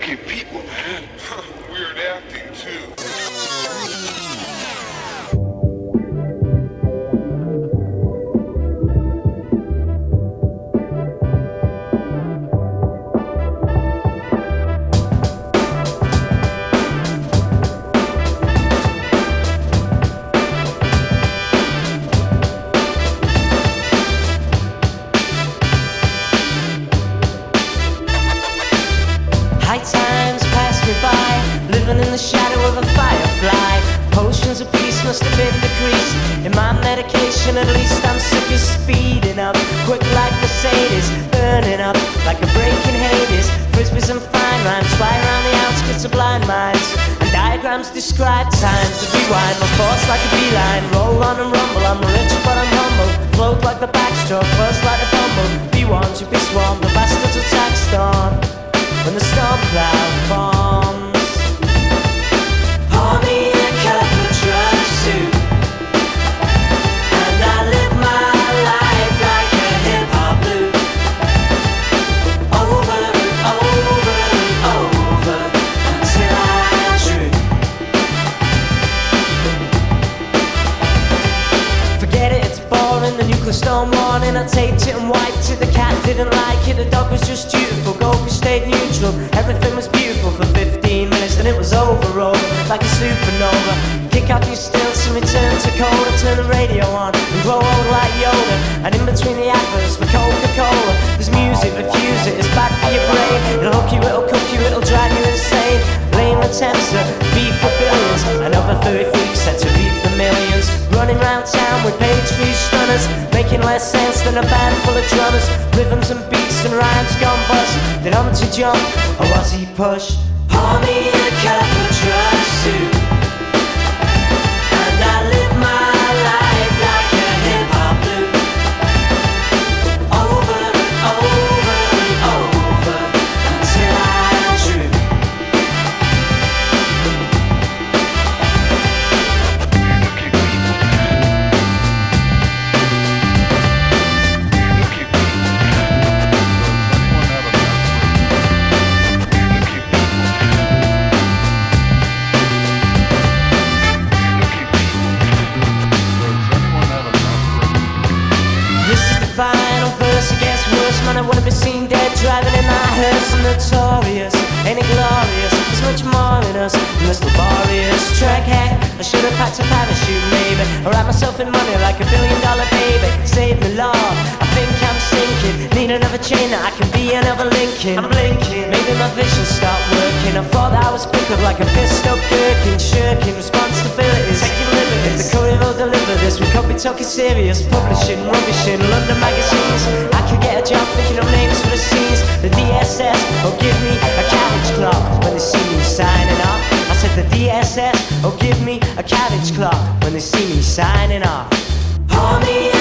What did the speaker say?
looking people, man. Weird acting, too. High times pass me by, living in the shadow of a firefly. Potions of peace must have been decreased. In my medication, at least I'm sick of speeding up. Quick like Mercedes, burning up like a break in Hades. Frisbees and fine rhymes fly around the outskirts of blind minds, and diagrams describe time to rewind. My thoughts like a beeline, roll on and rumble. I'm rich but I'm humble, float like the backstroke, buzz like a bumble. Be warned, you be swarmed, the bastards will tax dawn when the storm cloud forms. Pour me a cup of drug soup, and I live my life like a hip-hop loop, over and over and over until I droop. Forget it, it's boring, the nuclear storm warning. I taped it and wiped it, the cat didn't like it, the dog was just dutiful. Goldfish stayed neutral, everything was beautiful for 15 minutes, then it was over, like a supernova. Kick out these stilts and return to cola. Turn the radio on and grow old like Yoda. And in between the adverts for Coca-Cola, there's music, refuse it, it's bad for your brain. It'll hook you, it'll cook you, it'll drive you insane. Lame attempts to beat for billions, another 30 freaks set to reap the millions. Running round town with page three stunners, making less sense than a band full of drummers. Rhythms and beats and rhymes gone bust. Did Humpty jump, or was he pushed? Pour me a cup of drug soup, and I live my life like a hip-hop loop, over and over and over until I droop. Final verse, it gets worse, man, I wanna be seen dead driving in my hearse. I'm notorious, ain't it glorious? There's much more in us than this laborious trek. Hey, I should've packed a parachute maybe, or wrap myself in money like $1 billion baby. Save me Lord, I think I'm sinking. Need another chain that I can be another Lincoln. I'm blinking, maybe my vision stopped working. I thought that I was quick up like a pissed up gherkin, shirking responsibilities, taking liberties. If the courier will deliver this, we could be talking serious. Publishing rubbish in London magazines. I could get a job thinking of names for the scenes. The DSS will give me a cabbage clock when they see me signing off. I said the DSS will give me a cabbage clock when they see me signing off. Pour me